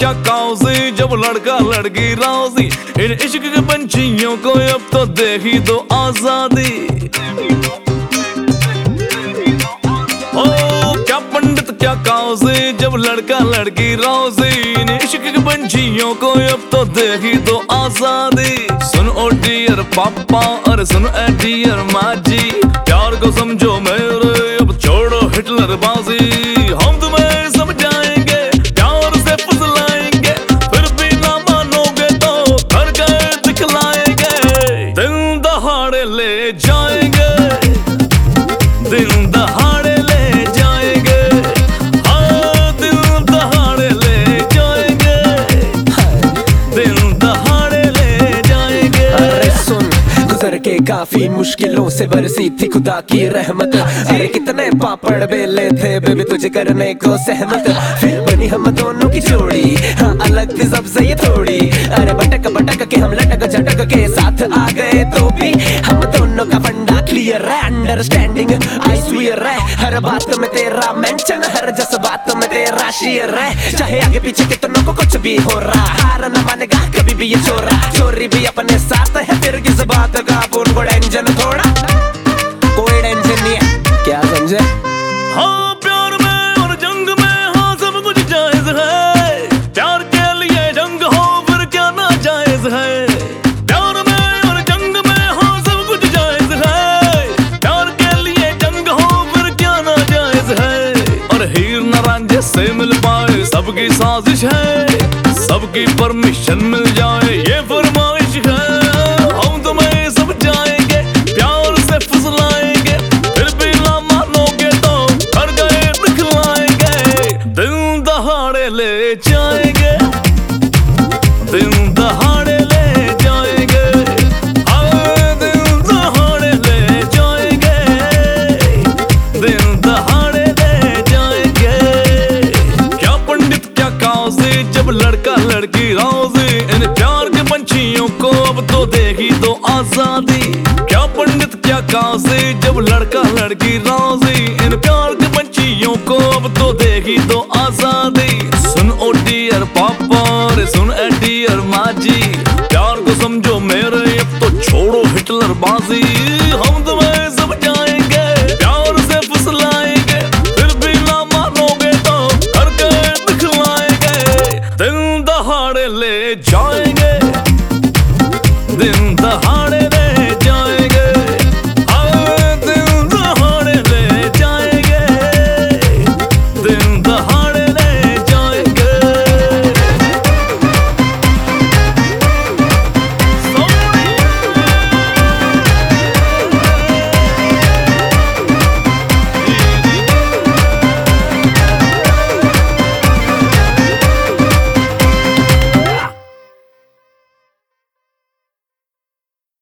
क्या काउजी जब लड़का लड़की राजी, इन इश्क के पंछियों को अब तो दे ही दो आजादी। ओ क्या पंडित क्या काउजी जब लड़का लड़की राजी, इन इश्क के पंछियों को अब तो दे ही दो आजादी। सुन ओ डियर पापा और सुन ए डियर माँ जी, प्यार को समझो मेरे अब छोड़ो हिटलर बाजी। हम तुम्हें समझाएंगे प्यार से फुसलाएंगे, फिर भी ना मानोगे तो घर गए दिखलाएंगे। दिन दहाड़े ले जाएंगे, दिन दहाड़े ले जाएंगे, हाँ दिन दहाड़े ले जाएंगे, दिन दहाड़े ले जाएंगे। अरे सुन गुजर के काफी मुश्किलों से बरसी थी खुदा की रहमत। अरे कितने पापड़ बेले थे बेबी तुझे करने को सहमत, फिर बनी हम दोनों की जोड़ी, हाँ अलग थी सबसे ये थोड़ी। अरे बटक बटक के हम लटक झटक के साथ आ गए तो भी हम दोनों का फंडा क्लियर है, अंडरस्टैंडिंग आई स्वीयर है। हर बात में तेरा मेंशन, हर जज्बात में तेरा शेयर है। चाहे आगे पीछे कितनों को कुछ भी हो रहा, हार न मानेगा कभी भी ये छोरा। चोरी भी अपने साथ है, फिर किस बात का पूर्ण टेंशन थोड़ा, कोई टेंशन नहीं है, क्या समझे? हाँ प्यार में और जंग में हाँ सब कुछ जायज है, प्यार के लिए जंग हो फिर क्या ना जायज है। प्यार में और जंग में हाँ सब कुछ जायज है, प्यार के लिए जंग हो फिर क्या ना जायज है। और हीर न रांझे से मिल पाए सबकी साजिश है, सबकी परमिशन मिल जाए ये फरमाइश है। हम तुम्हें समझाएंगे प्यार से फुसलाएंगे, फिर भी ना मानोगे तो घर गए दिखलाएंगे। दिन दहाड़े ले जाएंगे, दिन दहाड़े ले जाएंगे, हाँ दिन दहाड़े ले जाएंगे, दिन दहाड़े ले जाएंगे। क्या पंडित क्या काजी जब लड़का लड़की राजी, इन प्यार के पंछियों को अब तो दे ही दो आजादी। क्या पंडित क्या काजी जब लड़का लड़की राजी, इन प्यार के पंछियों को अब तो दे ही दो आजादी। सुन ओ डियर पापा रे सुन ए डियर माँ जी, प्यार को समझो मेरे अब तो छोड़ो हिटलर बाजी। हम